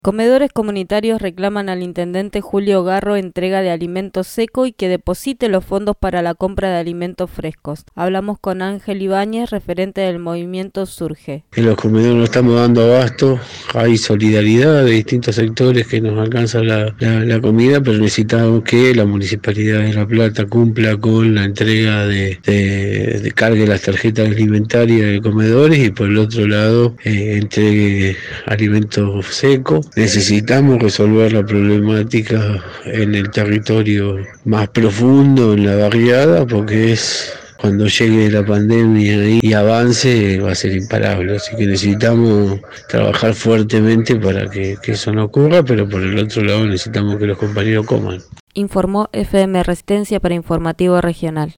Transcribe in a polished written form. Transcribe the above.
Comedores comunitarios reclaman al intendente Julio Garro entrega de alimentos seco y que deposite los fondos para la compra de alimentos frescos. Hablamos con Ángel Ibáñez, referente del movimiento Surge. En los comedores no estamos dando abasto, hay solidaridad de distintos sectores que nos alcanza la comida, pero necesitamos que la Municipalidad de La Plata cumpla con la entrega de cargue las tarjetas alimentarias de comedores y por el otro lado entregue alimentos secos. Necesitamos resolver la problemática en el territorio más profundo, en la barriada, porque es cuando llegue la pandemia y avance va a ser imparable, así que necesitamos trabajar fuertemente para que eso no ocurra, pero por el otro lado necesitamos que los compañeros coman. Informó FM Resistencia para Informativo Regional.